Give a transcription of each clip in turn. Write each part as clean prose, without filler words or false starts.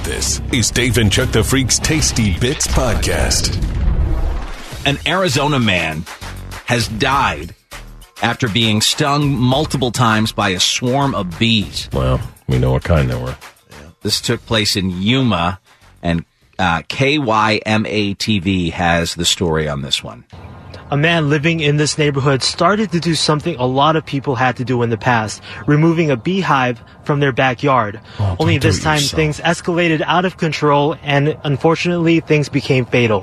This is Dave and Chuck the Freak's Tasty Bits Podcast. An Arizona man has died after being stung multiple times by a swarm of bees. Well, we know what kind they were. This took place in Yuma, and KYMA-TV has the story on this one. A man living in this neighborhood started to do something a lot of people had to do in the past, removing a beehive from their backyard. Only this time things escalated out of control and unfortunately things became fatal.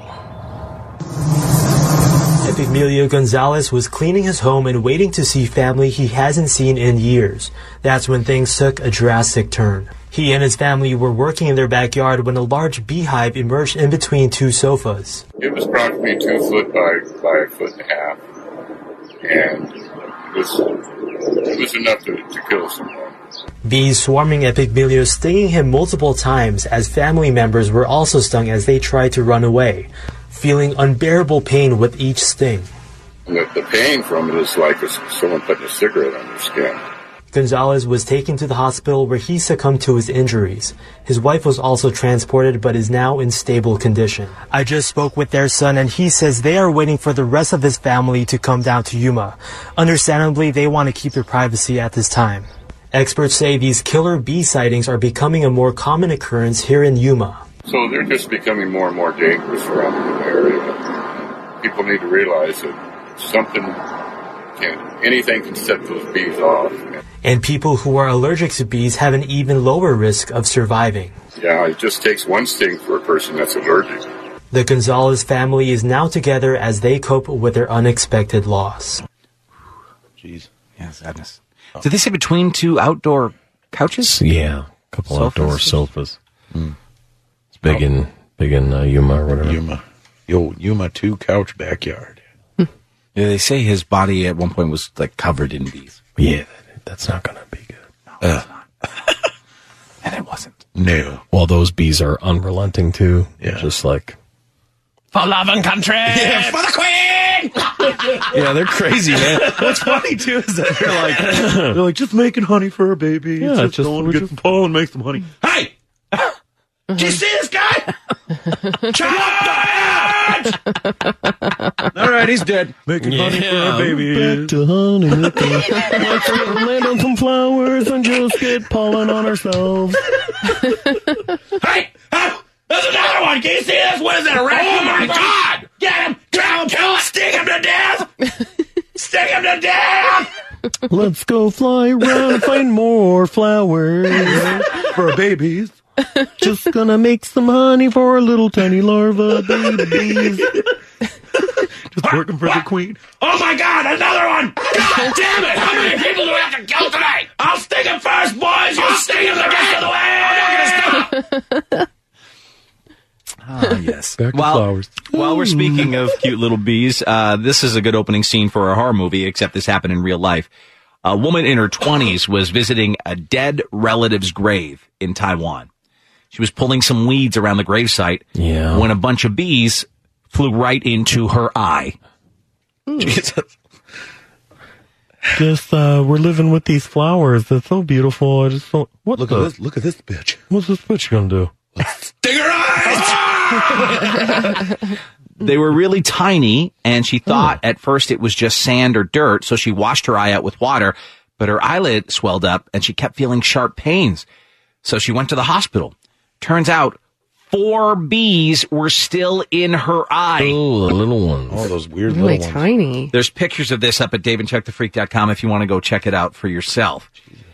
Epigmelio Gonzalez was cleaning his home and waiting to see family he hasn't seen in years. That's when things took a drastic turn. He and his family were working in their backyard when a large beehive emerged in between two sofas. It was approximately 2 foot by a foot and a half, and it was enough to kill someone. Bees swarming Epigmelio, stinging him multiple times as family members were also stung as they tried to run away, feeling unbearable pain with each sting. The pain from it is like someone putting a cigarette on your skin. Gonzalez was taken to the hospital where he succumbed to his injuries. His wife was also transported but is now in stable condition. I just spoke with their son and he says they are waiting for the rest of his family to come down to Yuma. Understandably, they want to keep their privacy at this time. Experts say these killer bee sightings are becoming a more common occurrence here in Yuma. So they're just becoming more and more dangerous around the area. People need to realize that anything can set those bees off. And people who are allergic to bees have an even lower risk of surviving. Yeah, it just takes one sting for a person that's allergic. The Gonzalez family is now together as they cope with their unexpected loss. Jeez. Yeah, sadness. Did they say between two outdoor couches? Yeah, a couple outdoor sofas. It's big in Yuma or whatever. Yuma 2 couch backyard. Yeah, they say his body at one point was like covered in bees. Yeah, that's not going to be good. No, it's not. And it wasn't. No. Well, those bees are unrelenting too. Yeah. Just like, for love and country! Yeah, for the queen! Yeah, they're crazy, man. What's funny too is that They're like, just making honey for a baby. Yeah, just going to get some pollen and make some honey. Hey! Did you see this guy? Charge! All right, he's dead. Making honey for a baby. Back to honey. Let's land on some flowers and just get pollen on ourselves. Hey! There's another one! Can you see this? What is that, a rat? Oh my God! Get him! Kill him! Stick him to death! Stick him to death! Let's go fly around and find more flowers For babies. Just gonna make some honey for a little tiny larva babies. Just working for the queen. Oh my God, another one! God damn it! How many people do we have to kill tonight? I'll stick him first, boys! You stick him the rest of the way! I'm not gonna stop! Ah, yes. Back to flowers. While we're speaking of cute little bees, this is a good opening scene for a horror movie, except this happened in real life. A woman in her 20s was visiting a dead relative's grave in Taiwan. She was pulling some weeds around the gravesite when a bunch of bees flew right into her eye. Jesus. Just, we're living with these flowers. They're so beautiful. I just don't... Look at this bitch. What's this bitch gonna do? Sting her eyes! They were really tiny, and she thought at first it was just sand or dirt, so she washed her eye out with water, but her eyelid swelled up, and she kept feeling sharp pains. So she went to the hospital. Turns out 4 bees were still in her eye. Oh, the little ones. Oh, those weird really little ones. tiny. There's pictures of this up at daveandchuckthefreak.com if you want to go check it out for yourself.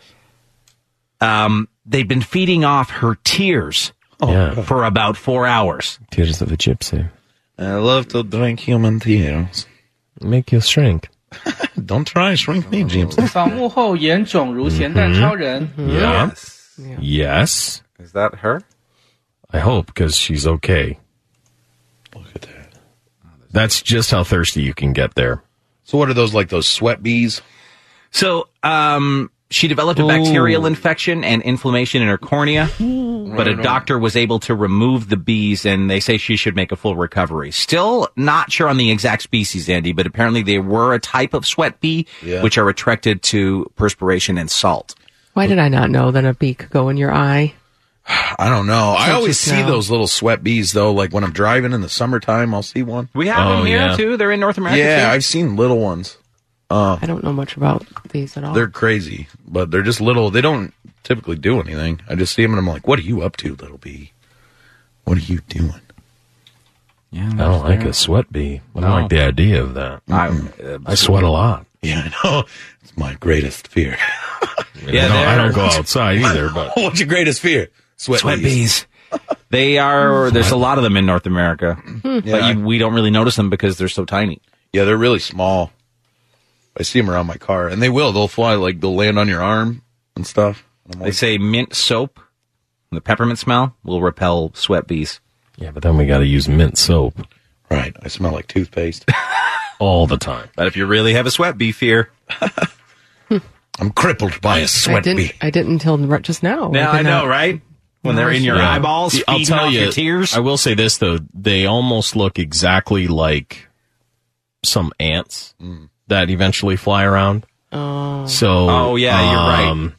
They've been feeding off her tears for about 4 hours. Tears of a gypsy. I love to drink human tears. Make you shrink. Don't try shrink me, James. 访问后眼肿如咸蛋超人 Yes. Is that her? I hope, because she's okay. Look at that. That's just how thirsty you can get there. So what are those, like those sweat bees? So, she developed a bacterial infection and inflammation in her cornea, but a doctor was able to remove the bees, and they say she should make a full recovery. Still not sure on the exact species, Andy, but apparently they were a type of sweat bee, which are attracted to perspiration and salt. Why did I not know that a bee could go in your eye? I don't know. I always see those little sweat bees, though. Like when I'm driving in the summertime, I'll see one. We have them here, too. They're in North America, Yeah, too. I've seen little ones. I don't know much about these at all. They're crazy, but they're just little. They don't typically do anything. I just see them and I'm like, what are you up to, little bee? What are you doing? Yeah, I don't like a sweat bee. I don't like the idea of that. I sweat a lot. Yeah, I know. It's my greatest fear. I don't go outside either. But what's your greatest fear? Sweat bees. They are. There's a lot of them in North America, but we don't really notice them because they're so tiny. Yeah, they're really small. I see them around my car, and they'll fly, like they'll land on your arm and stuff. And They say mint soap, the peppermint smell will repel sweat bees. yeah, but then we got to use mint soap right, I smell like toothpaste. all the time. But if you really have a sweat bee fear, I'm crippled by a sweat bee. I didn't until just now. now I know, right? When they're in your Yeah. eyeballs, I'll feeding tell off you, your tears. I will say this though: they almost look exactly like some ants that eventually fly around. So, you're right.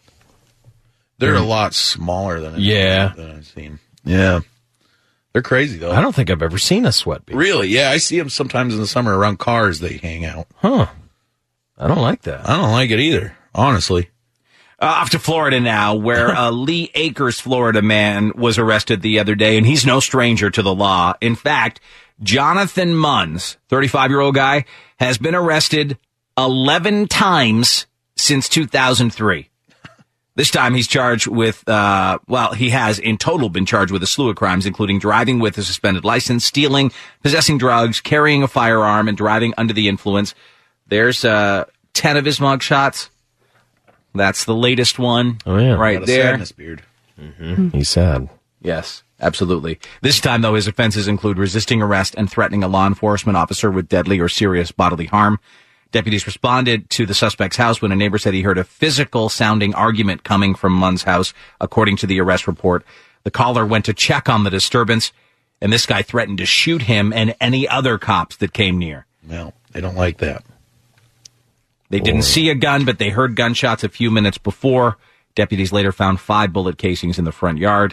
They're a lot smaller than I've seen. Yeah, they're crazy though. I don't think I've ever seen a sweat bee. Really? Yeah, I see them sometimes in the summer around cars. They hang out. Huh? I don't like that. I don't like it either, honestly. Off to Florida now, where a Lee Acres, Florida man was arrested the other day, and he's no stranger to the law. In fact, Jonathan Munns, 35-year-old guy, has been arrested 11 times since 2003. This time he's charged with, he has in total been charged with a slew of crimes, including driving with a suspended license, stealing, possessing drugs, carrying a firearm, and driving under the influence. There's 10 of his mug shots. That's the latest one. Oh, yeah. Right Got a there. sadness beard. He's sad. Yes, absolutely. This time, though, his offenses include resisting arrest and threatening a law enforcement officer with deadly or serious bodily harm. Deputies responded to the suspect's house when a neighbor said he heard a physical-sounding argument coming from Munn's house, according to the arrest report. The caller went to check on the disturbance, and this guy threatened to shoot him and any other cops that came near. Well, they don't like that. They didn't see a gun, but they heard gunshots a few minutes before. Deputies later found 5 bullet casings in the front yard.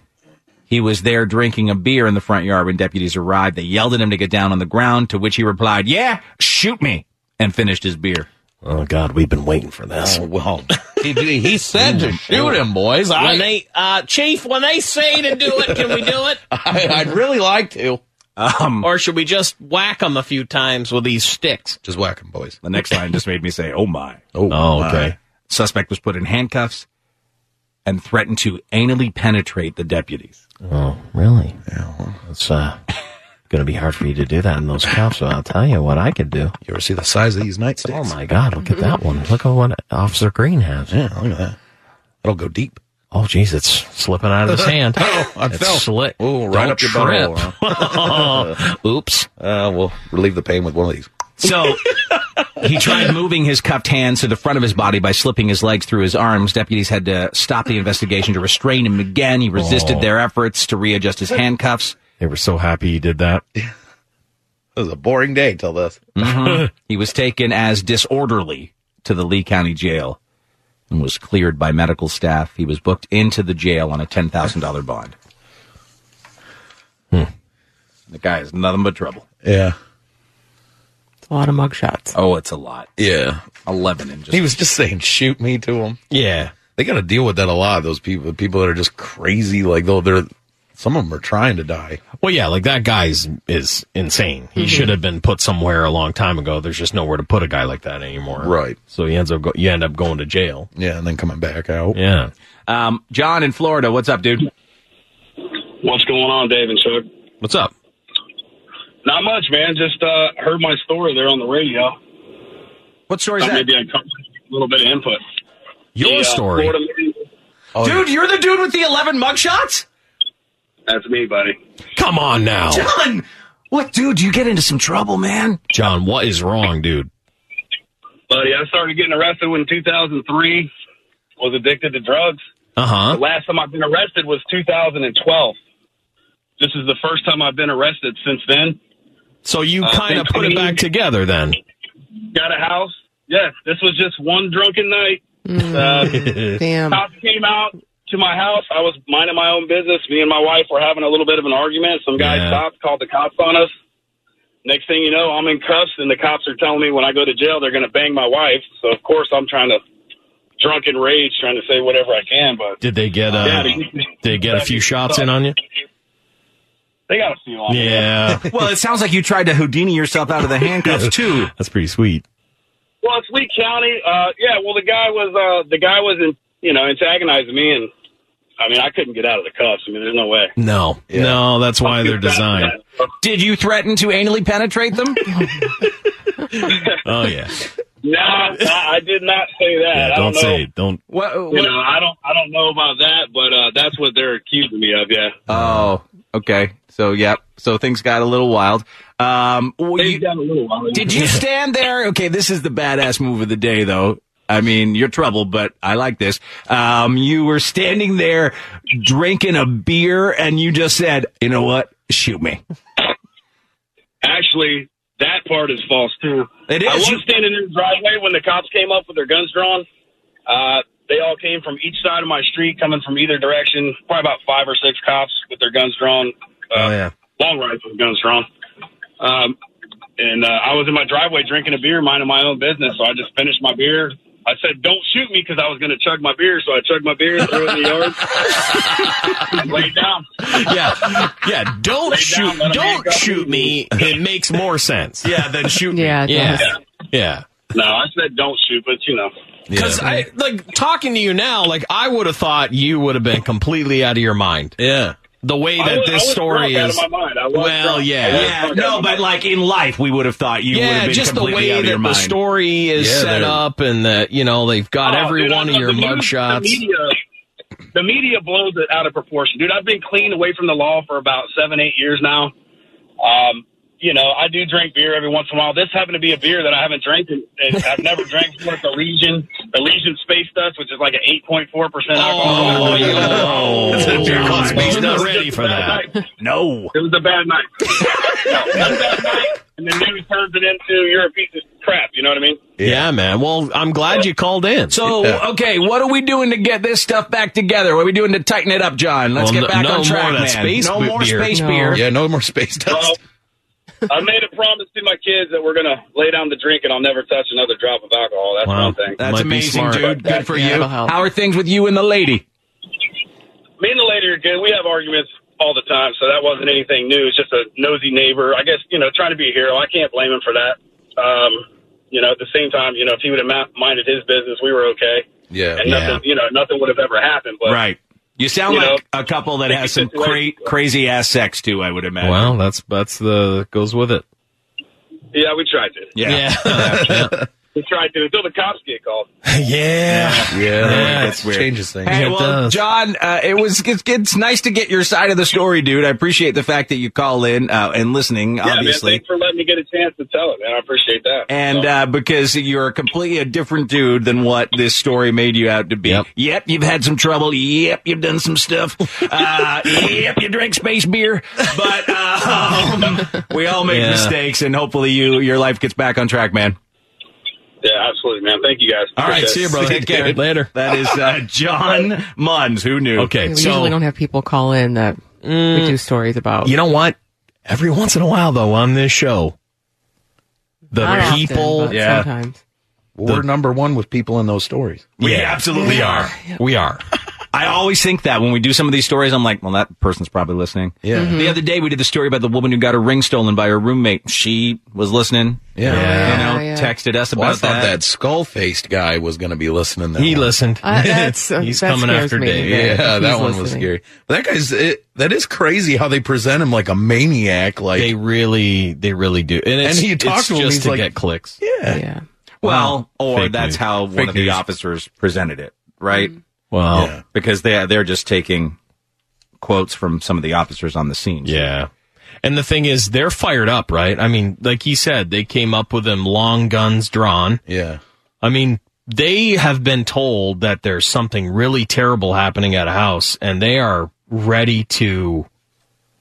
He was there drinking a beer in the front yard when deputies arrived. They yelled at him to get down on the ground, to which he replied, "Yeah, shoot me," and finished his beer. Oh God, we've been waiting for this. Oh, well, he said to shoot him, boys. Chief, when they say to do it, can we do it? I'd really like to. Or should we just whack them a few times with these sticks? Just whack him, boys. The next line just made me say, "Oh my." Oh, okay. Suspect was put in handcuffs and threatened to anally penetrate the deputies. Oh, really? Yeah. Well, it's going to be hard for you to do that in those cuffs, so I'll tell you what I could do. You ever see the size of these nightsticks? Oh, my God, look at that one. Look at what Officer Green has. Yeah, look at that. That'll go deep. Oh, geez, it's slipping out of his hand. I fell. Slick. Oh, right Don't up your trip. butthole. Oops. We'll relieve the pain with one of these. So he tried moving his cuffed hands to the front of his body by slipping his legs through his arms. Deputies had to stop the investigation to restrain him again. He resisted their efforts to readjust his handcuffs. They were so happy he did that. It was a boring day till this. He was taken as disorderly to the Lee County Jail and was cleared by medical staff. He was booked into the jail on a $10,000 bond. The guy is nothing but trouble. Yeah. It's a lot of mugshots. Oh, it's a lot. Yeah. 11 in just... He was just saying, shoot me to him. Yeah. They got to deal with that a lot, those people that are just crazy. Like, some of them are trying to die. Well, yeah, like that guy is insane. He should have been put somewhere a long time ago. There's just nowhere to put a guy like that anymore. Right. So you end up going to jail. Yeah, and then coming back out. Yeah. John in Florida, what's up, dude? What's going on, Dave and Chuck? What's up? Not much, man. Just heard my story there on the radio. What story is that? Maybe I'd come with a little bit of input. Your story? Florida man, Dude, you're the dude with the 11 mugshots? that's me, buddy. Come on now. John! What, dude? You get into some trouble, man. John, what is wrong, dude? Buddy, I started getting arrested in 2003. Was addicted to drugs. Uh-huh. The last time I've been arrested was 2012. This is the first time I've been arrested since then. So you kind of put it back together then. Got a house. Yeah, this was just one drunken night. Damn. Cops came out, to my house. I was minding my own business. Me and my wife were having a little bit of an argument. Some guy stopped, called the cops on us. Next thing you know, I'm in cuffs, and the cops are telling me when I go to jail, they're going to bang my wife. So, of course, I'm trying to drunken rage, trying to say whatever I can. But did they get a few shots in on you? They got a few on me. Yeah. Well, it sounds like you tried to Houdini yourself out of the handcuffs, too. That's pretty sweet. Well, it's Lee County. Well, the guy was antagonizing me, and I mean, I couldn't get out of the cuffs. I mean, there's no way. No, that's why they're designed. Did you threaten to anally penetrate them? Oh yeah. No, I did not say that. Yeah, I don't know. say it. Don't. I don't know about that, but that's what they're accusing me of. Yeah. Oh, okay. So So things got a little wild. Did you stand there? Okay, this is the badass move of the day, though. I mean, you're trouble, but I like this. You were standing there drinking a beer, and you just said, "You know what? Shoot me." Actually, that part is false, too. It is. I was standing in the driveway when the cops came up with their guns drawn. They all came from each side of my street, coming from either direction. Probably about 5 or 6 cops with their guns drawn. Long rifles, guns drawn. And I was in my driveway drinking a beer, minding my own business. So I just finished my beer. I said, "Don't shoot me," because I was going to chug my beer. So I chugged my beer, threw it in the yard, and laid down. Yeah. Don't shoot me. It makes more sense. Yeah, than shoot me. Yeah. No, I said don't shoot, but you know. Because I talking to you now, I would have thought you would have been completely out of your mind. Yeah. The way that this story is. Out of my mind. I was No, but in life, we would have thought you would have been just the completely way out of your that mind. the story is set up, and that they've got every one of your mugshots. The media blows it out of proportion, dude. I've been clean away from the law for about 7-8 years now. I do drink beer every once in a while. This happened to be a beer that I haven't drank, and I've never drank before. It's the Legion Space Dust, which is like an 8.4% alcohol. I'm not ready for that. No. It was a bad night. One bad night, and the news turns it into you're a piece of crap. You know what I mean? Yeah, man. Well, I'm glad you called in. So, okay, what are we doing to get this stuff back together? What are we doing to tighten it up, John? Let's get back on track, man. No more space beer. Yeah, no more space dust. Well, I made a promise to my kids that we're going to lay down the drink and I'll never touch another drop of alcohol. That's one thing. That's amazing, dude. Good for you. Help. How are things with you and the lady? Me and the lady are good. We have arguments all the time, so that wasn't anything new. It's just a nosy neighbor. I guess, trying to be a hero. I can't blame him for that. At the same time, if he would have minded his business, we were okay. Yeah. And nothing would have ever happened. But, right. You sound like a couple that has some crazy ass sex too, I would imagine. Well, that's goes with it. Yeah, we tried to. Yeah. We tried to until the cops get called. Yeah. That's weird. Changes things. Hey, well, John, it's nice to get your side of the story, dude. I appreciate the fact that you call in and listening, obviously. Man, thanks for letting me get a chance to tell it, man. I appreciate that. And because you're completely a different dude than what this story made you out to be. Yep, you've had some trouble. Yep, you've done some stuff. Yep, you drank space beer. But we all make mistakes, and hopefully your life gets back on track, man. Yeah, absolutely, man. Thank you, guys. All right, see you, brother. Take care. Later. That is John Munns. Who knew? Okay, We usually don't have people call in that we do stories about. You know what? Every once in a while, though, on this show, Not people, often, but sometimes. We're number one with people in those stories. We absolutely are. We are. I always think that when we do some of these stories, I'm like, well, that person's probably listening. Yeah. Mm-hmm. The other day, we did the story about the woman who got her ring stolen by her roommate. She was listening. Yeah. Texted us about I thought that skull-faced guy was going to be listening. He listened. He's coming after Dave. Yeah, that one was scary. But that is crazy how they present him like a maniac. Like they really do. And he talks to him, just he's to like, get clicks. Yeah. Well, or Fake that's news. how one of the officers presented it, right? Well, because they're just taking quotes from some of the officers on the scene. Yeah. And the thing is, they're fired up, right? I mean, like he said, they came up with them long guns drawn. Yeah. I mean, they have been told that there's something really terrible happening at a house, and they are ready to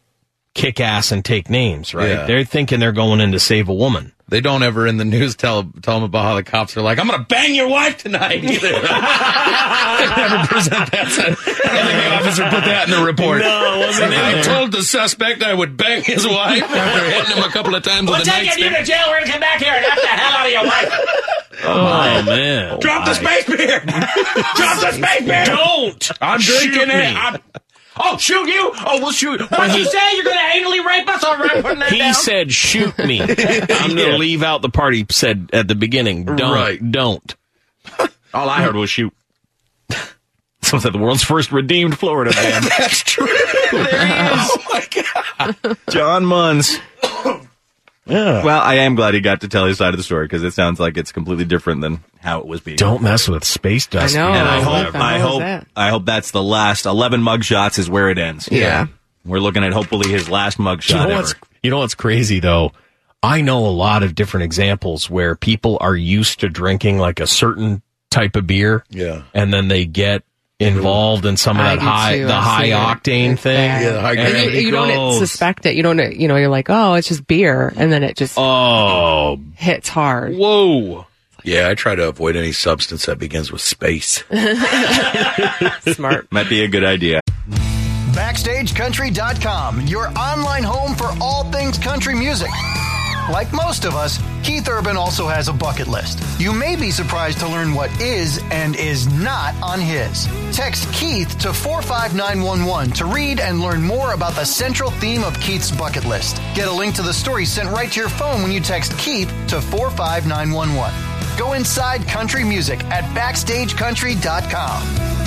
kick ass and take names, right? Yeah. They're thinking they're going in to save a woman. They don't ever in the news tell them about how the cops are like, I'm going to bang your wife tonight either. They never present that. I don't think the officer put that in the report. No, it wasn't in I there. told the suspect I would bang his wife after hitting him a couple of times with a nightstick. to jail. We're going to come back here and knock the hell out of your wife. Oh, man. Drop the space beer! Drop the space beer! Don't! I'm drinking it! Oh, shoot you? Oh, we'll shoot. What'd you say? You're going to anally rape us? All right, putting that He down. said, shoot me. I'm going to leave out the part he said at the beginning. Don't. All I heard was shoot. Someone said the world's first redeemed Florida man. That's true. There he is. Oh, my God. John Munns. Yeah. Well, I am glad he got to tell his side of the story because it sounds like it's completely different than how it was being. Don't mess with space dust. I know. And What the hell is that? I hope that's the last 11 mugshots is where it ends. Yeah. We're looking at hopefully his last mugshot ever. You know what's crazy, though? I know a lot of different examples where people are used to drinking like a certain type of beer. Yeah. And then they get involved in some of I that do high, too. the I've high seen it. octane It's thing. bad. Yeah, the high And grade. it You don't goes- suspect it. You don't, you're like, oh, it's just beer. And then it just Oh, hits hard. whoa. Yeah, I try to avoid any substance that begins with space. Smart. Might be a good idea. BackstageCountry.com, your online home for all things country music. Like most of us, Keith Urban also has a bucket list. You may be surprised to learn what is and is not on his. Text Keith to 45911 to read and learn more about the central theme of Keith's bucket list. Get a link to the story sent right to your phone when you text Keith to 45911. Go inside country music at BackstageCountry.com.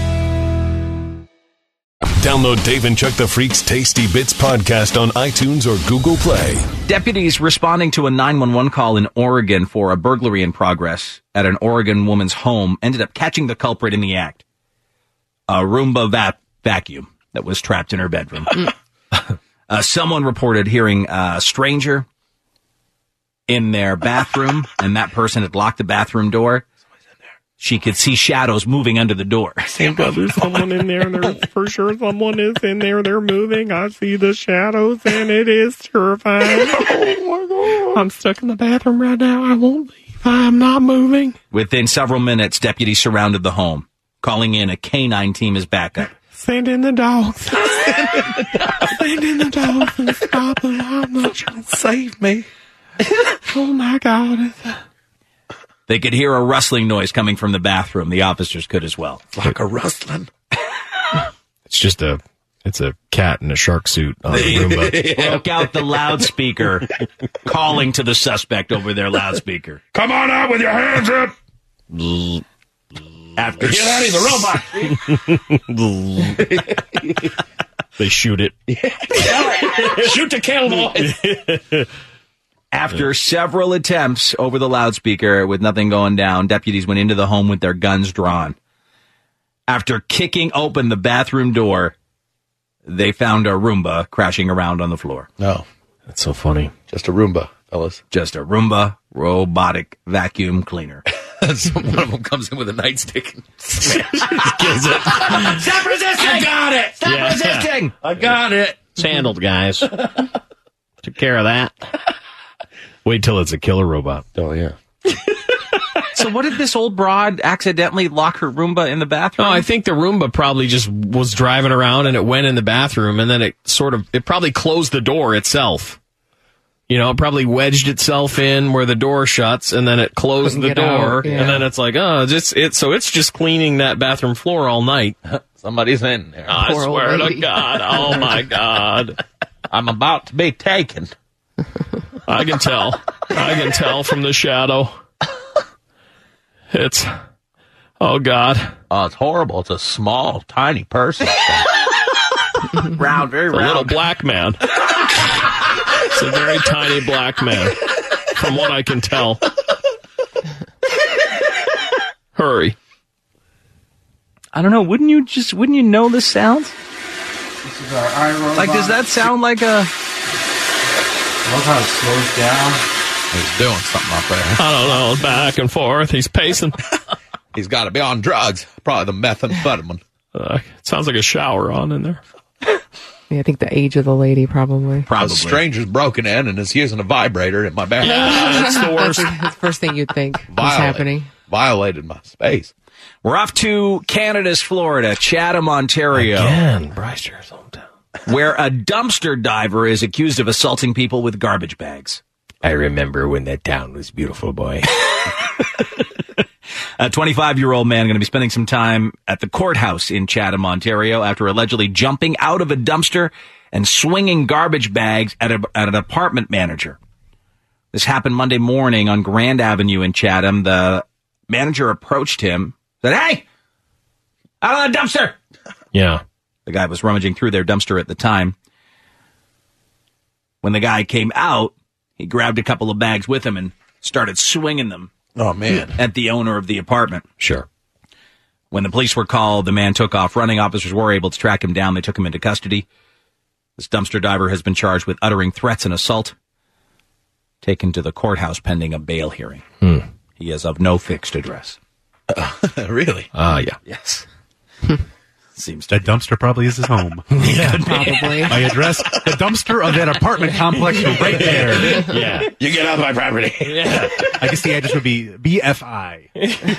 Download Dave and Chuck the Freak's Tasty Bits podcast on iTunes or Google Play. Deputies responding to a 911 call in Oregon for a burglary in progress at an Oregon woman's home ended up catching the culprit in the act. A Roomba vacuum that was trapped in her bedroom. Someone reported hearing a stranger in their bathroom, and that person had locked the bathroom door. She could see shadows moving under the door. Thank God there's someone in there, and there's for sure someone is in there. They're moving. I see the shadows, and it is terrifying. Oh, my God. I'm stuck in the bathroom right now. I won't leave. I'm not moving. Within several minutes, deputies surrounded the home, calling in a canine team as backup. Send in the dogs. Send in the dogs and stop them. I'm not trying to save me. Oh, my God. They could hear a rustling noise coming from the bathroom. The officers could as well. Like a rustling. It's a cat in a shark suit on the Roomba. Broke out the loudspeaker, calling to the suspect over their loudspeaker. Come on out with your hands up. After Get out of the robot. They shoot it. Shoot to kill noise. After several attempts over the loudspeaker with nothing going down, deputies went into the home with their guns drawn. After kicking open the bathroom door, they found a Roomba crashing around on the floor. No. That's so funny. Just a Roomba, fellas. Just a Roomba robotic vacuum cleaner. One of them comes in with a nightstick and Kills it. Stop resisting! I got it! Stop resisting! I got it. It's handled, guys. Took care of that. Wait till it's a killer robot. Oh, yeah. So what did this old broad accidentally lock her Roomba in the bathroom? No, I think the Roomba probably just was driving around and it went in the bathroom and then it probably closed the door itself. You know, it probably wedged itself in where the door shuts and then it closed Couldn't the get door out, yeah. and then it's like, so it's just cleaning that bathroom floor all night. Somebody's in there. I Poor old swear to lady. God. Oh my God. I'm about to be taken. I can tell from the shadow. Oh God. Oh, it's horrible. It's a small, tiny person. round, very A round. little black man. It's a very tiny black man, from what I can tell. Hurry. I don't know. Wouldn't you know the sounds? This is our iRobot. Like, does that sound like a... Love how it slows down. He's doing something up there. I don't know. Back and forth. He's pacing. He's got to be on drugs. Probably the methamphetamine. It sounds like a shower on in there. Yeah, I think the age of the lady, probably. A stranger's broken in and is using a vibrator in my back. That's the worst. That's the first thing you'd think is happening. Violated my space. We're off to Canada's Florida, Chatham, Ontario. Again, Bryce Jarrett's hometown. Where a dumpster diver is accused of assaulting people with garbage bags. I remember when that town was beautiful, boy. A 25-year-old man going to be spending some time at the courthouse in Chatham, Ontario, after allegedly jumping out of a dumpster and swinging garbage bags at an apartment manager. This happened Monday morning on Grand Avenue in Chatham. The manager approached him, said, "Hey, out of the dumpster!" Yeah. The guy was rummaging through their dumpster at the time. When the guy came out, he grabbed a couple of bags with him and started swinging them. Oh, man. At the owner of the apartment. Sure. When the police were called, the man took off running. Officers were able to track him down. They took him into custody. This dumpster diver has been charged with uttering threats and assault. Taken to the courthouse pending a bail hearing. He is of no fixed address. Really? Yeah. Yes. Seems that dumpster probably is his home. Yeah, probably. My address, the dumpster of that apartment complex right there. Yeah. You get off my property. Yeah. I guess the address would be BFI.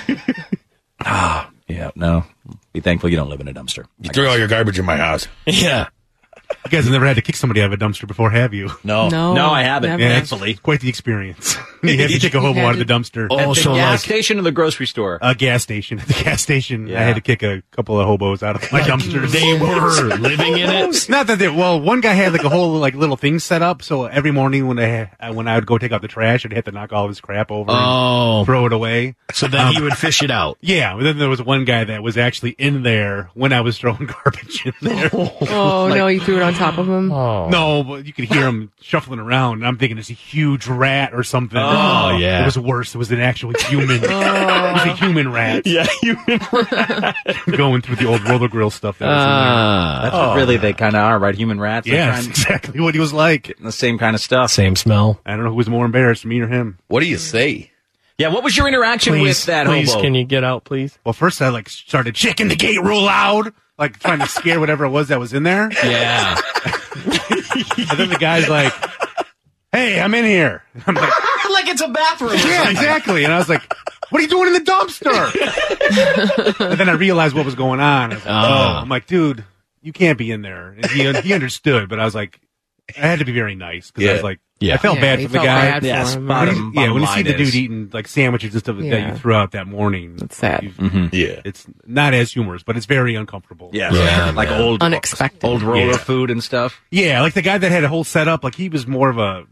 Yeah, no. Be thankful you don't live in a dumpster. You threw all your garbage in my house. Yeah. You guys have never had to kick somebody out of a dumpster before, have you? No, I haven't. Never. Yeah, Thankfully. it's quite the experience. You have to kick a hobo out of the dumpster. At the so gas station or the grocery store? A gas station. At the gas station, Yeah. I had to kick a couple of hobos out of my dumpster. They were living in it? Not that they. Well, one guy had like a whole like little thing set up. So every morning when I would go take out the trash, I'd have to knock all his crap over and throw it away. So then he would fish it out. Yeah. But then there was one guy that was actually in there when I was throwing garbage in there. Oh, no, you threw it on top of him? No, but you could hear him shuffling around, and I'm thinking it's a huge rat or something. Oh, yeah. It was worse. It was an actual human. It was a human rat. Yeah, human rat. Going through the old roller grill stuff that was in there. That's what really they kind of are, right? Human rats. They're Yeah, trying- that's exactly what he was like. getting the same kind of stuff. Same smell. I don't know who was more embarrassed, me or him. What do you say? Yeah, what was your interaction with that please, hobo? can you get out, please? Well, first I like started checking the gate real loud, like trying to scare whatever it was that was in there. Yeah. And then the guy's like, "Hey, I'm in here." I'm like, Like it's a bathroom. "Yeah, exactly." And I was like, "What are you doing in the dumpster?" And then I realized what was going on. I was like, I'm like, "Dude, you can't be in there." And he understood, but I was like, I had to be very nice because I was like, I felt bad you for the felt guy. bad for him. When you see the line dude is- eating like sandwiches and stuff that Yeah. you threw out that morning, That's sad. Yeah. it's not as humorous, but it's very uncomfortable. Yeah, like old Unexpected. old roller Yeah. food and stuff. Yeah, like the guy that had a whole setup, like he was more of a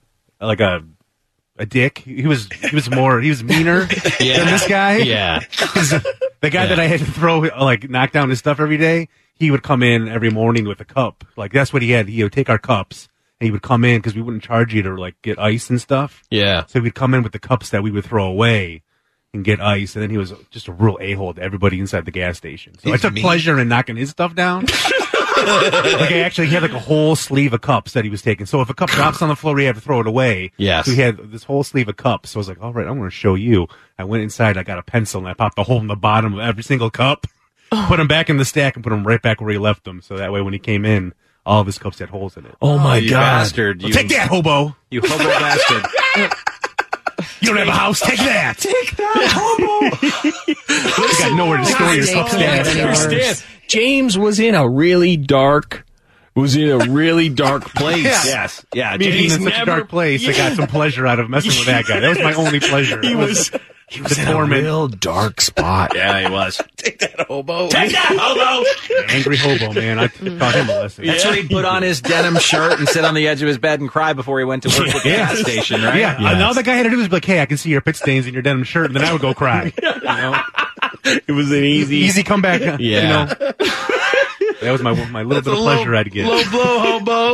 dick. He was meaner than this guy. Yeah. 'Cause the guy that I had to knock down his stuff every day, he would come in every morning with a cup. Like that's what he had. He would take our cups and he would come in because we wouldn't charge you to like get ice and stuff. Yeah. So he'd come in with the cups that we would throw away and get ice, and then he was just a real a-hole to everybody inside the gas station. So I He's took mean. pleasure in knocking his stuff down. Like I actually had like a whole sleeve of cups that he was taking. So if a cup drops on the floor, he had to throw it away. Yes. So he had this whole sleeve of cups. So I was like, all right, I'm going to show you. I went inside, I got a pencil, and I popped a hole in the bottom of every single cup, put them back in the stack, and put them right back where he left them. So that way when he came in, all of his cups had holes in it. Oh my You God. bastard. Well, take that, hobo. You hobo bastard. You don't have a house. Take that. Take that, hobo. You got nowhere to store your cup Stay stash. clean. Understand? James was in a really dark place. Yes. Yeah. Being he's in such a never- dark place, I got some pleasure out of messing with that guy. That was my only pleasure. He was the in a torment. real dark spot. Yeah, he was. Take that, hobo. Take that, hobo. Angry hobo, man. I taught him a lesson. That's when he'd put on his denim shirt and sit on the edge of his bed and cry before he went to work at the gas station, right? Yeah. Yes. All the guy had to do was be like, "Hey, I can see your pit stains in your denim shirt," and then I would go cry. You know? It was an easy comeback. Yeah. You know? That was my little bit of pleasure I'd get. Low blow, hobo.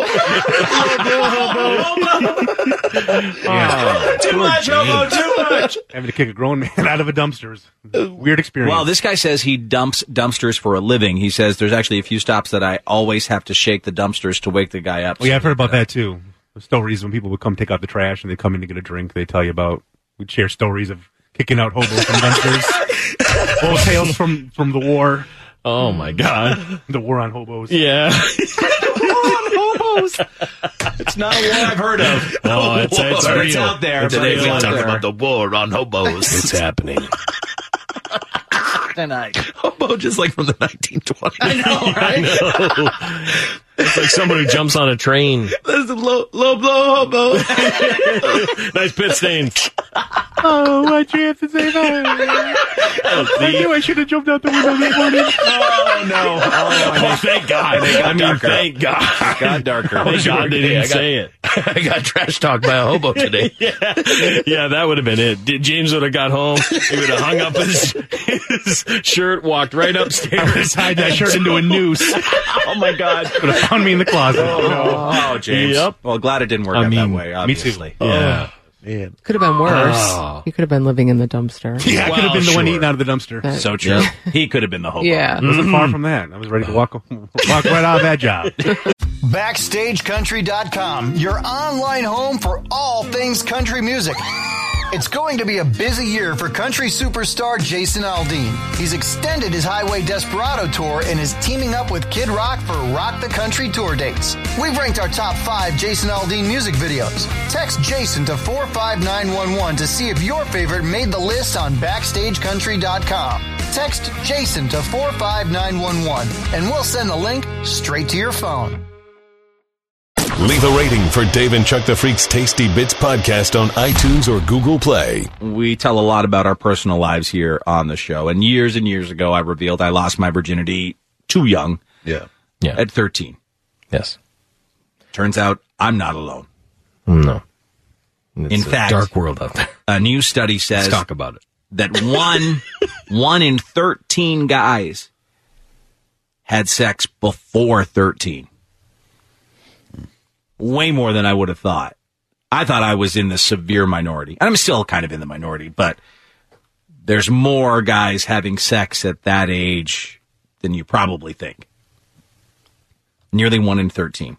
Yeah. Too much, hobo. Too much. Having to kick a grown man out of a dumpster is a weird experience. Well, this guy says he dumps dumpsters for a living. He says there's actually a few stops that I always have to shake the dumpsters to wake the guy up. Well, yeah, I've heard about that too. The stories when people would come take out the trash and they come in to get a drink, they tell you about. We'd share stories of kicking out hobos from dumpsters. Old tales from the war. Oh my God. The war on hobos. Yeah. hobos. It's not a war I've heard of. No, it's But real. it's out there. Today we It's out talk there. about the war on hobos. It's happening. Tonight. Hobo just like from the 1920s. I know, right? It's like somebody jumps on a train. There's a low blow hobo. Nice pit stain. Oh, why'd you have to say that? I knew I should have jumped out the window this morning. Oh, no. Oh, thank God. Thank God. It got darker. Thank God they didn't say it. I got trash talked by a hobo today. Yeah, that would have been it. James would have got home. He would have hung up his shirt, walked right upstairs. Tied that shirt into a noose. Oh, my God. Would have found me in the closet. Oh, no. Oh, James. Yep. Well, glad it didn't work out that way, obviously. Me too. Yeah. Man. Could have been worse. Oh. You could have been living in the dumpster. Yeah, I could have been the one eating out of the dumpster. That- So true. He could have been the hobo. Yeah. It wasn't far from that. I was ready to walk right out of that job. BackstageCountry.com, your online home for all things country music. It's going to be a busy year for country superstar Jason Aldean. He's extended his Highway Desperado tour and is teaming up with Kid Rock for Rock the Country tour dates. We've ranked our top 5 Jason Aldean music videos. Text Jason to 45911 to see if your favorite made the list on BackstageCountry.com. Text Jason to 45911 and we'll send the link straight to your phone. Leave a rating for Dave and Chuck the Freak's Tasty Bits podcast on iTunes or Google Play. We tell a lot about our personal lives here on the show. And years ago, I revealed I lost my virginity too young. Yeah. At 13. Yes. Turns out I'm not alone. No. In It's a fact, dark world out there. a new study says Let's talk about it. that one in 13 guys had sex before 13. Way more than I would have thought. I thought I was in the severe minority. And I'm still kind of in the minority, but there's more guys having sex at that age than you probably think. Nearly 1 in 13.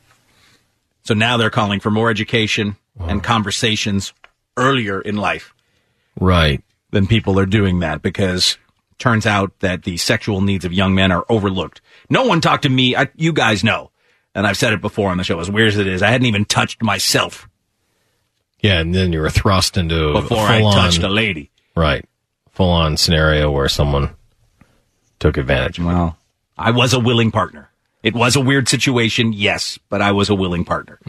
So now they're calling for more education and conversations earlier in life. Right. Than people are doing that, because turns out that the sexual needs of young men are overlooked. No one talked to me. You guys know. And I've said it before on the show, as weird as it is, I hadn't even touched myself. Yeah, and then you were thrust into before I touched a lady. Right. Full-on scenario where someone took advantage. Well, I was a willing partner. It was a weird situation, yes, but I was a willing partner.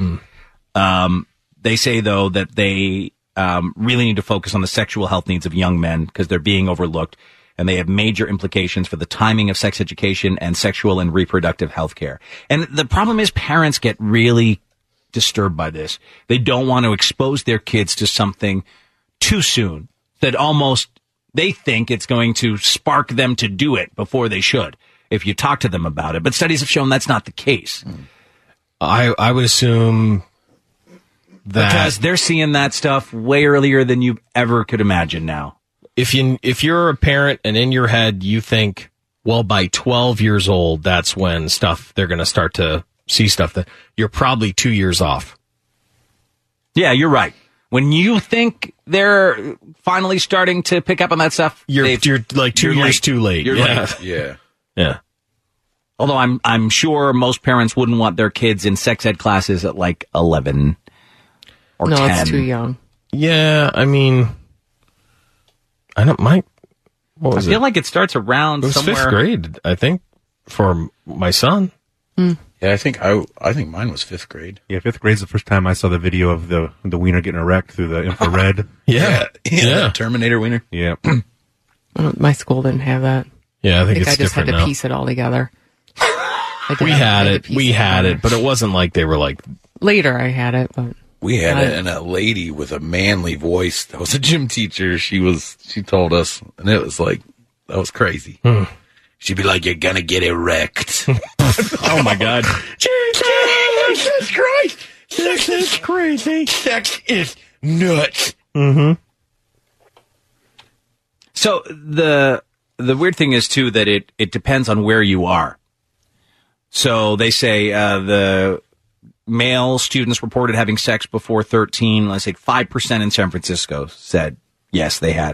They say, though, that they really need to focus on the sexual health needs of young men because they're being overlooked, and they have major implications for the timing of sex education and sexual and reproductive health care. And the problem is parents get really disturbed by this. They don't want to expose their kids to something too soon that almost they think it's going to spark them to do it before they should if you talk to them about it. But studies have shown that's not the case. I would assume that because they're seeing that stuff way earlier than you ever could imagine now. If you're a parent and in your head you think, well, by 12 years old, that's when they're going to start to see stuff, that you're probably 2 years off. Yeah, you're right. When you think they're finally starting to pick up on that stuff, you're like 2 years late. too late. You're Yeah. late. Yeah. Yeah. Although I'm sure most parents wouldn't want their kids in sex ed classes at like 11 or 10. No, it's too young. Yeah, I mean, I don't mind. What was I feel like it starts around It was somewhere. 5th grade, I think, for my son. Yeah, I think mine was 5th grade. Yeah, 5th grade's the first time I saw the video of the wiener getting erect through the infrared. Yeah. Terminator wiener. Yeah. My school didn't have that. Yeah, I think I it's just had different to now. piece it all together. We had it, but it wasn't like they were like. Later I had it, but We had it, and a lady with a manly voice that was a gym teacher. She told us, and it was like, that was crazy. She'd be like, "You're gonna get erect." Oh my God. Jesus Christ! Sex is crazy. Sex is nuts. Mm-hmm. So the weird thing is too that it depends on where you are. So they say the male students reported having sex before 13. Let's say 5% in San Francisco said yes, they had.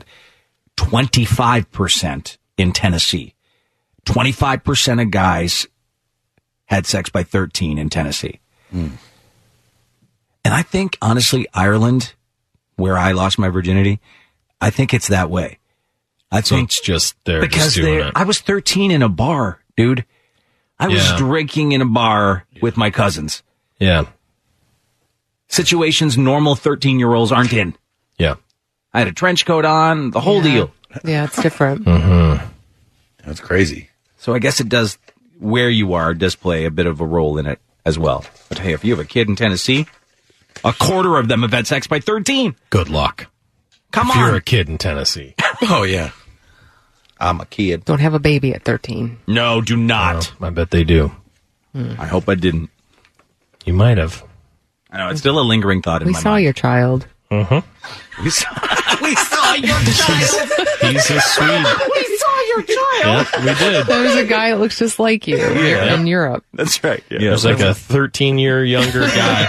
25% in Tennessee. 25% of guys had sex by 13 in Tennessee. And I think, honestly, Ireland, where I lost my virginity, I think it's that way. I think it's just they're because just doing it. I was 13 in a bar, dude. I was drinking in a bar with my cousins. Yeah. Situations normal 13-year-olds aren't in. Yeah. I had a trench coat on, the whole deal. Yeah, it's different. That's crazy. So I guess it does, where you are, does play a bit of a role in it as well. But hey, if you have a kid in Tennessee, a quarter of them have had sex by 13. Good luck. Come if on. you're a kid in Tennessee. Oh, yeah. I'm a kid. Don't have a baby at 13. No, do not. I bet they do. I hope I didn't. You might have. I know, it's still a lingering thought in We my saw mind. your child. We saw your child. He's a Swede. We saw your child. Yeah, we did. There's a guy that looks just like you in Europe. That's right. Yeah. There's like a 13-year younger guy.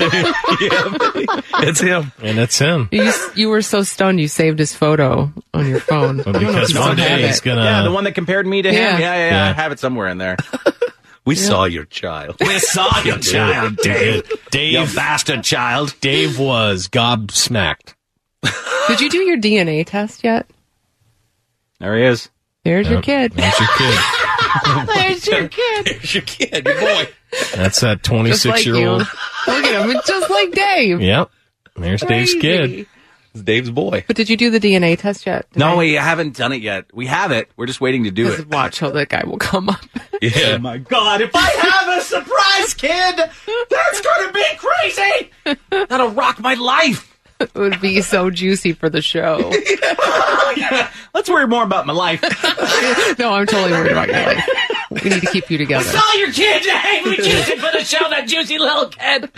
It's him. And it's him. You were so stunned you saved his photo on your phone. Well, because one day he's going to... Yeah, the one that compared me to him. Yeah. Yeah. I have it somewhere in there. We saw your child. We saw your child, Dave. Dave. You bastard child. Dave was gobsmacked. Did you do your DNA test yet? There he is. There's your kid. That's your kid. There's your kid. There's your kid, your boy. That's that Just like you. 26-year-old. Look at him. It's just like Dave. Yep. There's Dave's Crazy. kid. It's Dave's boy. But did you do the DNA test yet? No, we haven't done it yet. We have it. We're just waiting to do it. Watch how that guy will come up. Yeah. Oh my God, if I have a surprise kid, that's going to be crazy. That'll rock my life. It would be so juicy for the show. Yeah. Let's worry more about my life. No, I'm totally worried about your life. We need to keep you together. Saw your kid, Dave. We juiced it for the show, that juicy little kid.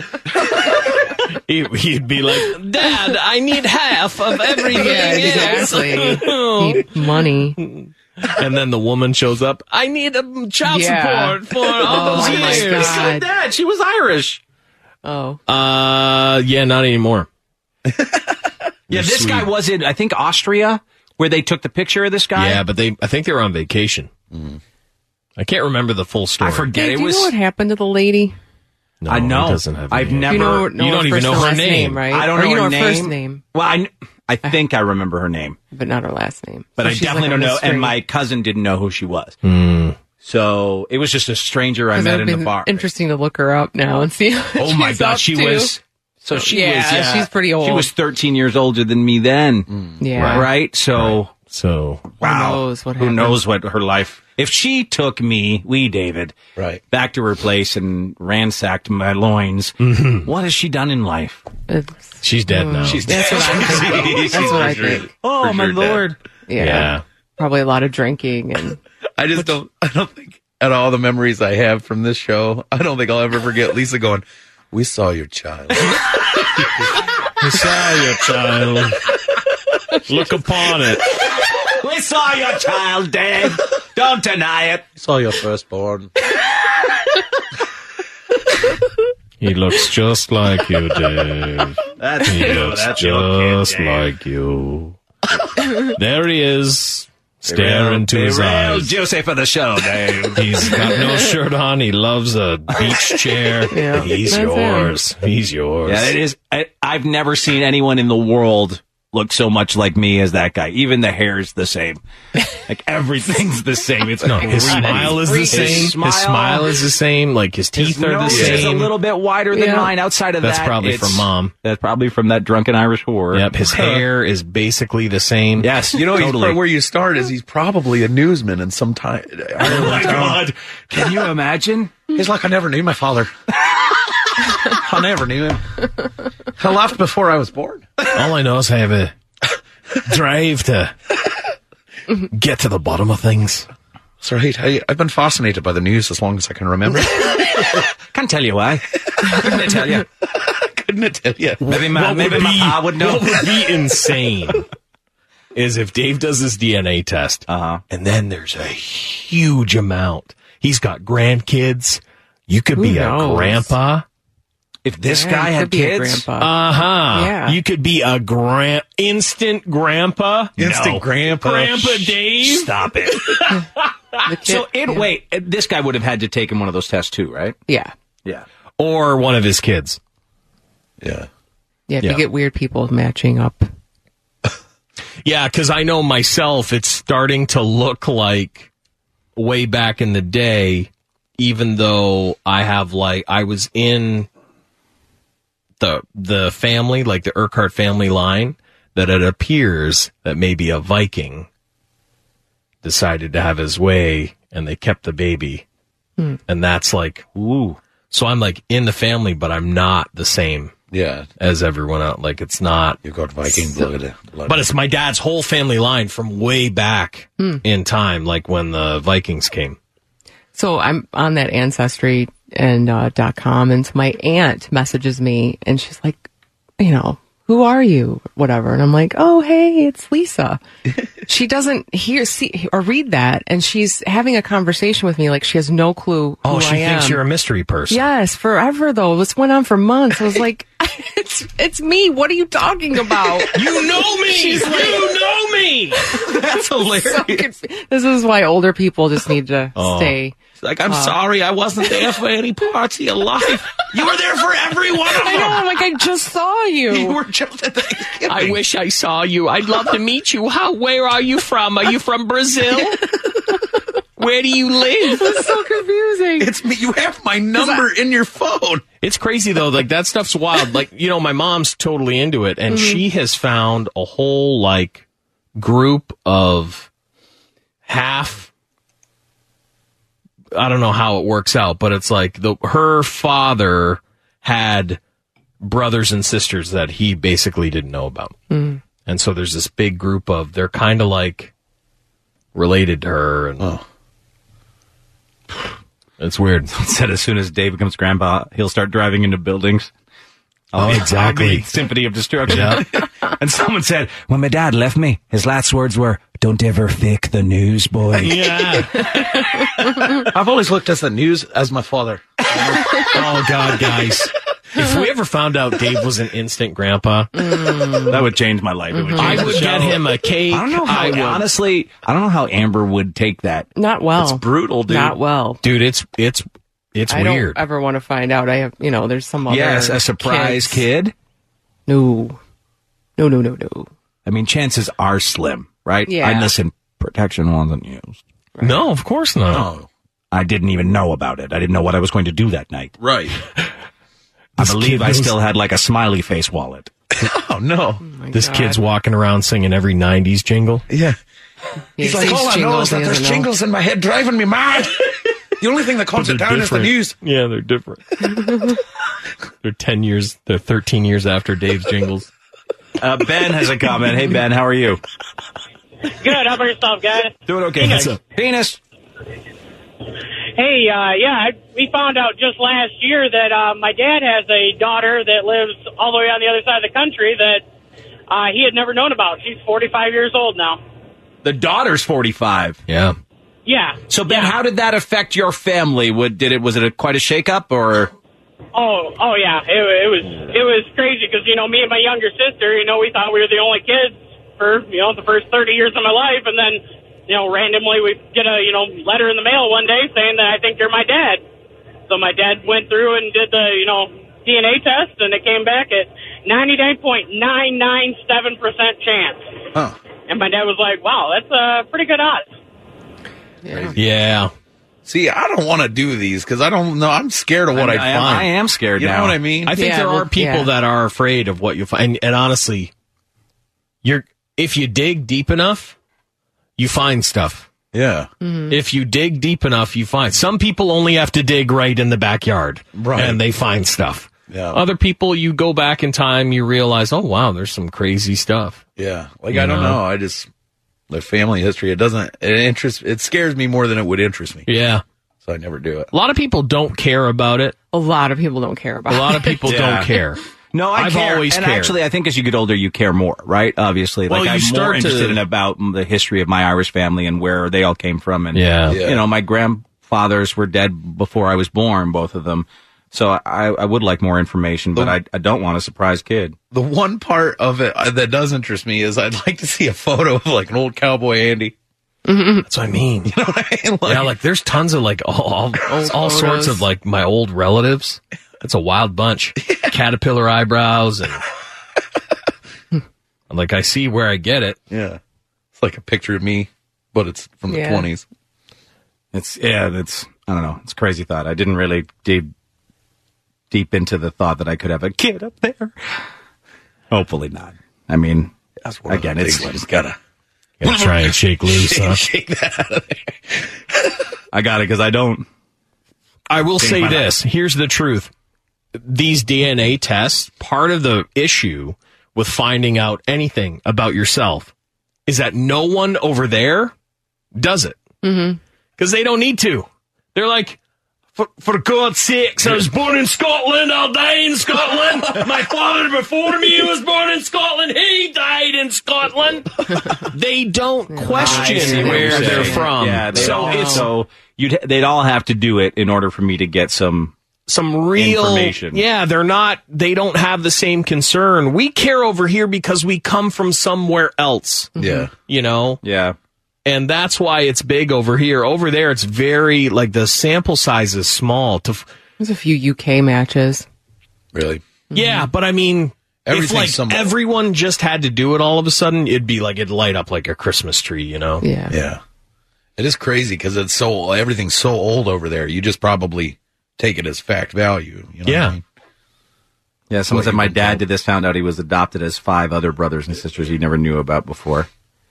He'd be like, Dad, I need half of everything. Yeah, exactly. Need money. And then the woman shows up. I need child support for all those my years. God. Dad, she was Irish. Oh. Yeah, not anymore. Yeah, this guy was in, I think, Austria, where they took the picture of this guy. Yeah, but I think they were on vacation. I can't remember the full story. I forget. Hey, It do you was. know what happened to the lady? No, I know. He doesn't have I've any. never. You know You don't even know her last name. right? I don't Or know you her know name. first name, Well, I think I remember her name, but not her last name. but So I she's definitely like a don't know. mystery. And my cousin didn't know who she was. So it was just a stranger I 'Cause met it'd in the been bar. Interesting to look her up now and see. What Oh my she's God, up she to. was. So she was. Yeah, she's pretty old. She was 13 years older than me then. Yeah. Right. So So, wow. knows what Who happened? knows what her life? If she took me, David, Right. back to her place and ransacked my loins, what has she done in life? she's dead now. She's That's what I'm thinking. She's That's what I for sure. think. Oh For my sure dead. Lord! Yeah. Probably a lot of drinking and I don't think out of all the memories I have from this show, I don't think I'll ever forget Lisa going, we saw your child. We saw your child. Look upon it. We saw your child, Dave. Don't deny it. Saw your firstborn. He looks just like you, Dave. That's He you. looks That's your just kid, Dave. like you. There he is, staring into Be his real eyes. juicy for the show, Dave. He's got no shirt on. He loves a beach chair. Yeah, He's that's yours. He's yours. Yeah, it is. I've never seen anyone in the world look so much like me as that guy. Even the hair's the same. Like everything's the same. It's No, his crazy. smile is the same. His smile is the same. Like his teeth are the nose is a same. little bit wider than mine. Outside of That's that, probably it's- from Mom. That's probably from that drunken Irish whore. Yep, his hair is basically the same. Yes, You know, totally. where you start is he's probably a newsman in some time. Oh my God! Can you imagine? He's like, I never knew my father. I never knew him. I left before I was born. All I know is I have a drive to get to the bottom of things. That's right. I've been fascinated by the news as long as I can remember. Can't tell you why. Couldn't I tell you? Couldn't I tell you? Maybe my pa would know. What would be insane is if Dave does his DNA test, and then there's a huge amount. He's got grandkids. You could be knows? a grandpa. If this Yeah, guy he had could be a kids, grandpa. Yeah. You could be a instant grandpa. Instant grandpa. Grandpa Dave. stop it. The kid- So wait, this guy would have had to take him one of those tests too, right? yeah. Yeah. or one of his kids. Yeah. Yeah, if you get weird people matching up. Yeah, because I know myself, it's starting to look like way back in the day, even though I was in the family, like the Urquhart family line, that it appears that maybe a Viking decided to have his way and they kept the baby. And that's like, ooh. So I'm like in the family, but I'm not the same. Yeah. As everyone else. Like it's not. You've got Viking blood. But it's my dad's whole family line from way back in time, like when the Vikings came. So I'm on that Ancestry and .com, and so my aunt messages me, and she's like, who are you? Whatever. And I'm like, oh, hey, it's Lisa. She doesn't see or read that, and she's having a conversation with me like she has no clue who she I am. thinks you're a mystery person. Yes, forever though. This went on for months. I was like, it's me. What are you talking about? You know me. She's like, you know me. That's hilarious. This is why older people just need to stay. Like, I'm sorry, I wasn't there for any parts of your life. You were there for every one of them. I know, I'm like, I just saw you. You were just at Thanksgiving. I wish I saw you. I'd love to meet you. Where are you from? Are you from Brazil? Where do you live? It's so confusing. It's me. You have my number in your phone. It's crazy though. Like that stuff's wild. Like, my mom's totally into it, and she has found a whole like group of half. I don't know how it works out, but it's like her father had brothers and sisters that he basically didn't know about. And so there's this big group they're kind of like related to her. And it's weird. It said as soon as Dave becomes grandpa, he'll start driving into buildings. Exactly. I'll be Symphony of Destruction. Yeah. And someone said, when my dad left me, his last words were, "Don't ever fake the news, boy." Yeah. I've always looked at the news as my father. Oh, God, guys. If we ever found out Dave was an instant grandpa, that would change my life. It would change I the would show. get him a cake. I don't know how, honestly, I don't know how Amber would take that. Not well. It's brutal, dude. Not well. Dude, it's I weird. don't ever want to find out. I have, there's some other Yes, a surprise kid. No. I mean, chances are slim, right? Yeah. I listen, protection wasn't used. Right. No, of course not. No. I didn't even know about it. I didn't know what I was going to do that night. Right. I believe I still had like a smiley face wallet. Oh, no. This kid's walking around singing every 90s jingle. Yeah. He's like, all I know is that there's jingles in my head driving me mad. The only thing that calms it down is the news. Yeah, they're different. They're 13 years after Dave's jingles. Ben has a comment. Hey, Ben, how are you? Good. How about yourself, guys? Doing okay. Penis. Penis. Hey, we found out just last year that my dad has a daughter that lives all the way on the other side of the country that he had never known about. She's 45 years old now. The daughter's 45. Yeah. Yeah. So, Ben, how did that affect your family? Was it quite a shakeup, or? Oh yeah. It was crazy because, me and my younger sister, we thought we were the only kids for, the first 30 years of my life. And then, randomly we get a, letter in the mail one day saying that I think you're my dad. So my dad went through and did the, DNA test, and it came back at 99.997% chance. Huh. And my dad was like, wow, that's pretty good odds. Yeah. See, I don't want to do these because I don't know. I'm scared of what I find. I am scared you now. You know what I mean? I think there are people that are afraid of what you'll find. And honestly, if you dig deep enough, you find stuff. Yeah. Mm-hmm. If you dig deep enough, you find. Some people only have to dig right in the backyard. Right. And they find stuff. Yeah. Other people, you go back in time, you realize, oh, wow, there's some crazy stuff. Yeah. Like, I don't know. The family history, it scares me more than it would interest me. Yeah. So I never do it. A lot of people don't care about it. A lot of people don't care about it. A lot of people don't care. No, I've always cared. Actually, I think as you get older, you care more, right? Obviously. Well, I'm more interested in about the history of my Irish family and where they all came from. And, my grandfathers were dead before I was born, both of them. So I would like more information, but I don't want a surprise kid. The one part of it that does interest me is I'd like to see a photo of like an old cowboy Andy. That's what I mean. You know what I mean? Like, there's tons of like all sorts of like my old relatives. That's a wild bunch. Caterpillar eyebrows and like I see where I get it. Yeah. It's like a picture of me, but it's from the 20s. That's I don't know. It's a crazy thought. I didn't really dig deep into the thought that I could have a kid up there. Hopefully not. I mean, again, it's just gotta try and shake loose. Huh? Shake that out of there. I got it because I don't. I will say this. Here's the truth. These DNA tests, part of the issue with finding out anything about yourself is that no one over there does it. Because they don't need to. They're like, for God's sakes, I was born in Scotland, I'll die in Scotland. My father before me was born in Scotland, he died in Scotland. They don't question where they're from. Yeah, they'd all have to do it in order for me to get some real information. Yeah, they don't have the same concern. We care over here because we come from somewhere else. Yeah. You know? Yeah. And that's why it's big over here. Over there, it's very, like, the sample size is small. There's a few UK matches. Really? Yeah, but I mean, if, like, everyone just had to do it all of a sudden, it'd light up like a Christmas tree, you know? Yeah. Yeah. It is crazy because everything's so old over there. You just probably take it as fact value. You know what I mean? Yeah, someone said my dad did this, found out he was adopted as 5 other brothers and sisters he never knew about before.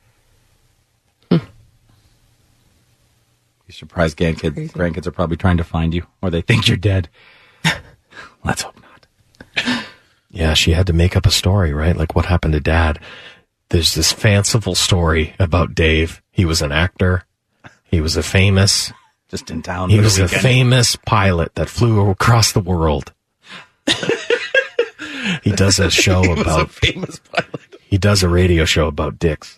You're surprised grandkids are probably trying to find you, or they think you're dead. Let's hope not. Yeah, she had to make up a story, right? Like, what happened to Dad? There's this fanciful story about Dave. He was an actor. He was just in town. He was a famous pilot that flew across the world. He does a show about a famous pilot. He does a radio show about dicks.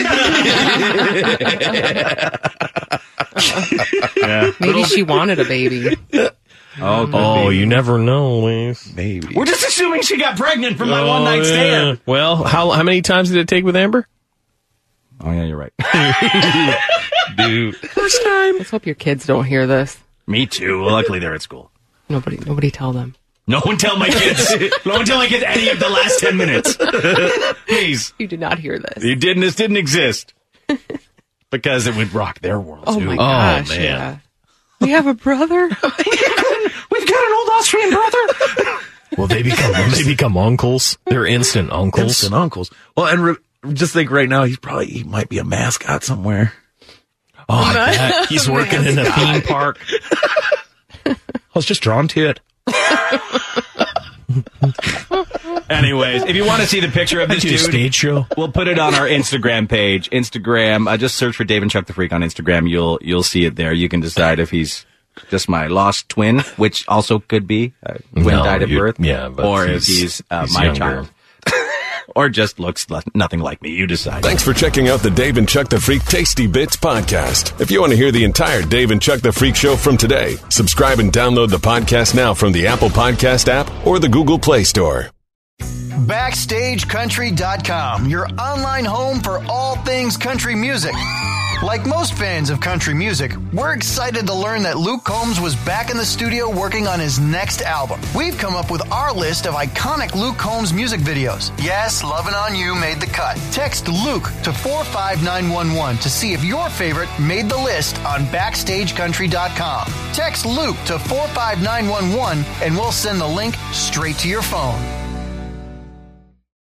Maybe she wanted a baby. Oh, you never know, Lise. Maybe. We're just assuming she got pregnant from my one night stand. Well, how many times did it take with Amber? Oh, yeah, you're right. Dude. First time. Let's hope your kids don't hear this. Me too. Well, luckily, they're at school. Nobody tell them. No one tell my kids. No one tell my kids any of the last 10 minutes. Please. You did not hear this. This didn't exist. Because it would rock their world, Oh, too. my gosh. man. Yeah. We have a brother? We've got an old Austrian brother. Well, they become uncles. They're instant uncles. Instant uncles. Well, and just think right now, he might be a mascot somewhere. Oh, I bet. He's working in a theme park. I was just drawn to it. Anyways, if you want to see the picture of this dude, stage show, we'll put it on our Instagram page. Instagram, just search for Dave and Chuck the Freak on Instagram. You'll see it there. You can decide if he's just my lost twin, which also could be twin died at birth, or if he's my younger. child. Or just looks nothing like me. You decide. Thanks for checking out the Dave and Chuck the Freak Tasty Bits podcast. If you want to hear the entire Dave and Chuck the Freak show from today, subscribe and download the podcast now from the Apple Podcast app or the Google Play Store. BackstageCountry.com, your online home for all things country music. Like most fans of country music, we're excited to learn that Luke Combs was back in the studio working on his next album. We've come up with our list of iconic Luke Combs music videos. Yes, Lovin' On You made the cut. Text Luke to 45911 to see if your favorite made the list on BackstageCountry.com. Text Luke to 45911 and we'll send the link straight to your phone.